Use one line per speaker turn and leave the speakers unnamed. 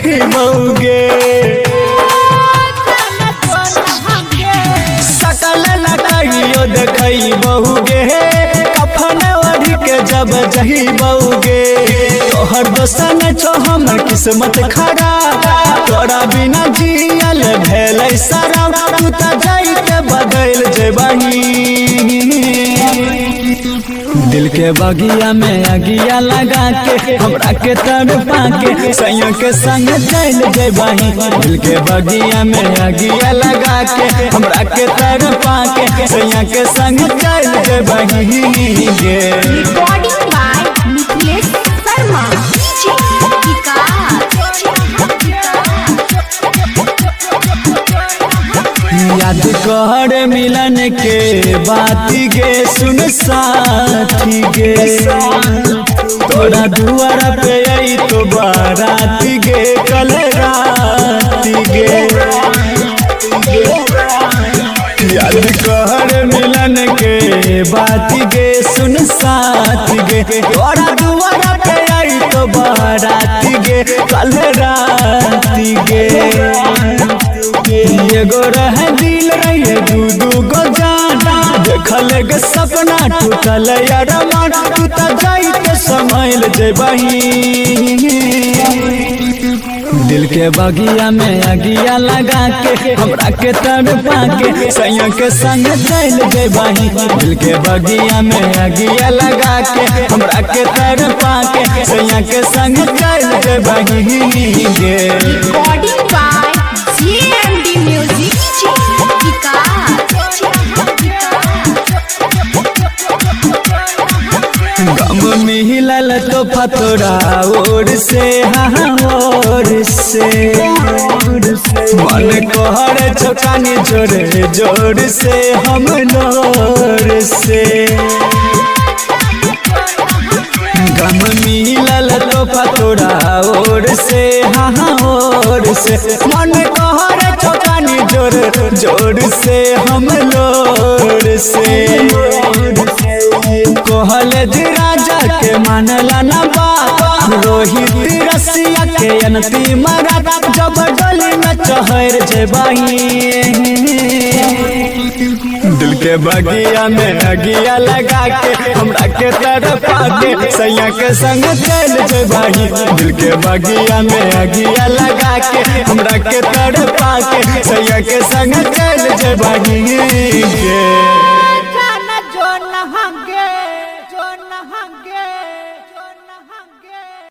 जइबौगे सकल न कहियो देखइबौगे कफन ओढ़ के जब जइबौगे तोहर दोसन छो हमर किस्मत खराब तोरा बिना जियल भेलै शराब तू त जाइते बदल जेबही दिल के बगिया में अगिया लगा के हमरा के तड़पा के सैया के संग चल जेबही दिल के बगिया में अगिया लगा के हमरा के तड़पा के सैया के संग चल जेबही गे
रिकॉर्डिंग बाय मिथिलेश शर्मा
याद कर मिलन के बात गे सुन साथी गे तोरा दुआर पे आई तो बारात गे कल रात गे याद कर मिलन के बात गे सुन साथी गे तोरा दुआर पे आई तो बारात गे कल रात गे एगो रह दिल रहे दू गो जाना देखल गे सपना टूटल अरमान तू त जाइते संभल जेबही दिल के बगिया में अगिया लगा के हमरा के तड़पा के सैया के संग चल जेबही दिल के बगिया में अगिया लगा के हमरा के तड़पा के सैया के संग चल जेबही गे
रिकॉर्डिंग बाय JMD म्यूजिक
गम मिलल तो फतोरा ओर से ओर से मन कहर छोकानी जोर जोर से हम नोर से गम मिलल तो फतोरा ओर से ओर से मन कहर छोकानी जोर जोर से हम लोर से कहल राजा के मानला न बात रोहित रसिया के अनती मरा जब डोली में चहर जेबही दिल के बगिया में अगिया लगा के हमरा के तड़पा के सैया के संग चल जेबही दिल के बगिया में अगिया लगा के हमरा के तड़पा के सैया के संग चल जेबही गे